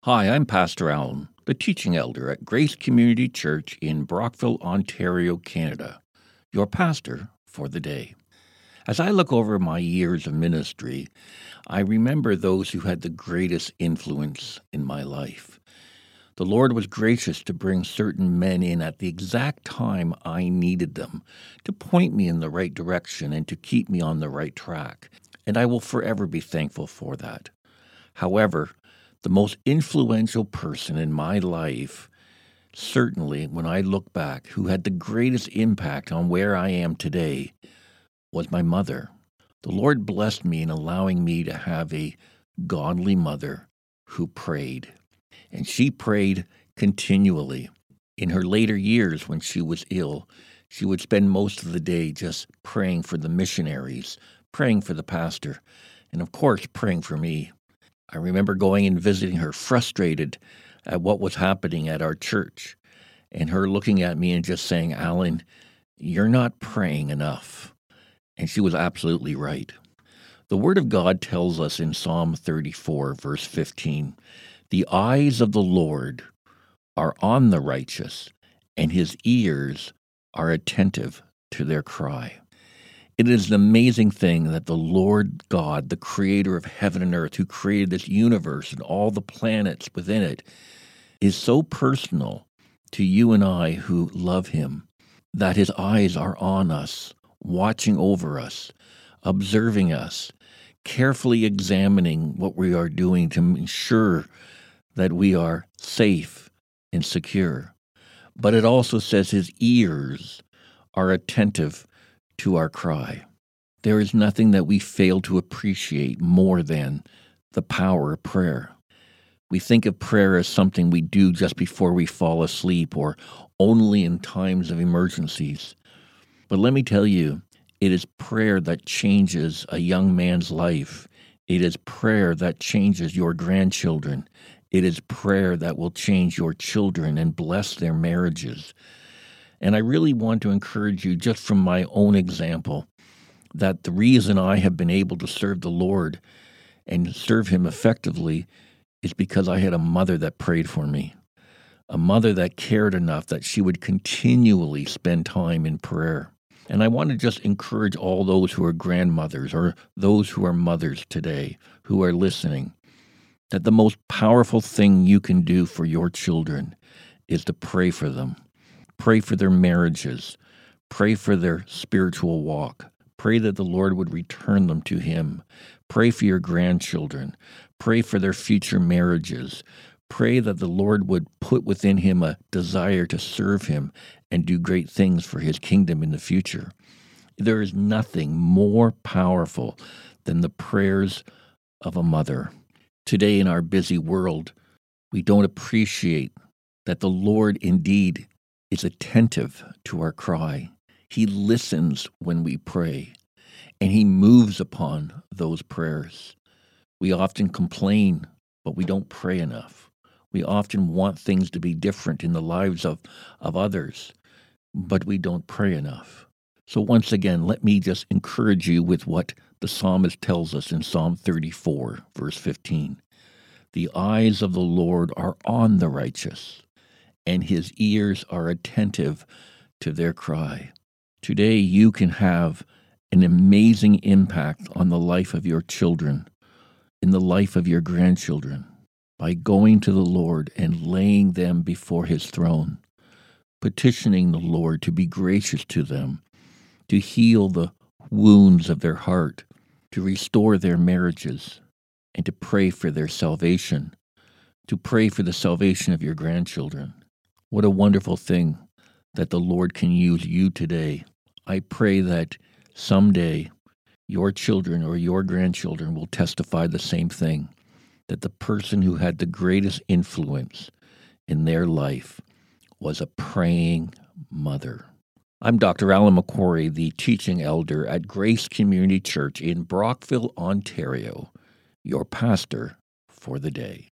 Hi, I'm Pastor Allen, the teaching elder at Grace Community Church in Brockville, Ontario, Canada, your pastor for the day. As I look over my years of ministry, I remember those who had the greatest influence in my life. The Lord was gracious to bring certain men in at the exact time I needed them, to point me in the right direction and to keep me on the right track, and I will forever be thankful for that. However, the most influential person in my life, certainly when I look back, who had the greatest impact on where I am today, was my mother. The Lord blessed me in allowing me to have a godly mother who prayed. And she prayed continually. In her later years, when she was ill, she would spend most of the day just praying for the missionaries, praying for the pastor, and of course, praying for me. I remember going and visiting her frustrated at what was happening at our church, and her looking at me and just saying, "Alan, you're not praying enough." And she was absolutely right. The Word of God tells us in Psalm 34, verse 15, "The eyes of the Lord are on the righteous, and his ears are attentive to their cry." It is an amazing thing that the Lord God, the creator of heaven and earth, who created this universe and all the planets within it, is so personal to you and I who love him, that his eyes are on us, watching over us, observing us, carefully examining what we are doing to ensure that we are safe and secure. But it also says his ears are attentive to our cry. There is nothing that we fail to appreciate more than the power of prayer. We think of prayer as something we do just before we fall asleep or only in times of emergencies. But let me tell you, it is prayer that changes a young man's life. It is prayer that changes your grandchildren. It is prayer that will change your children and bless their marriages. And I really want to encourage you, just from my own example, that the reason I have been able to serve the Lord and serve him effectively is because I had a mother that prayed for me, a mother that cared enough that she would continually spend time in prayer. And I want to just encourage all those who are grandmothers or those who are mothers today who are listening, that the most powerful thing you can do for your children is to pray for them. Pray for their marriages. Pray for their spiritual walk. Pray that the Lord would return them to him. Pray for your grandchildren. Pray for their future marriages. Pray that the Lord would put within him a desire to serve him and do great things for his kingdom in the future. There is nothing more powerful than the prayers of a mother. Today in our busy world, we don't appreciate that the Lord indeed is attentive to our cry. He listens when we pray, and he moves upon those prayers. We often complain, but we don't pray enough. We often want things to be different in the lives of others, but we don't pray enough. So once again, let me just encourage you with what the psalmist tells us in Psalm 34, verse 15. "The eyes of the Lord are on the righteous, and his ears are attentive to their cry." Today you can have an amazing impact on the life of your children, in the life of your grandchildren, by going to the Lord and laying them before his throne, petitioning the Lord to be gracious to them, to heal the wounds of their heart, to restore their marriages, and to pray for their salvation, to pray for the salvation of your grandchildren. What a wonderful thing that the Lord can use you today. I pray that someday your children or your grandchildren will testify the same thing, that the person who had the greatest influence in their life was a praying mother. I'm Dr. Alan McQuarrie, the teaching elder at Grace Community Church in Brockville, Ontario, your pastor for the day.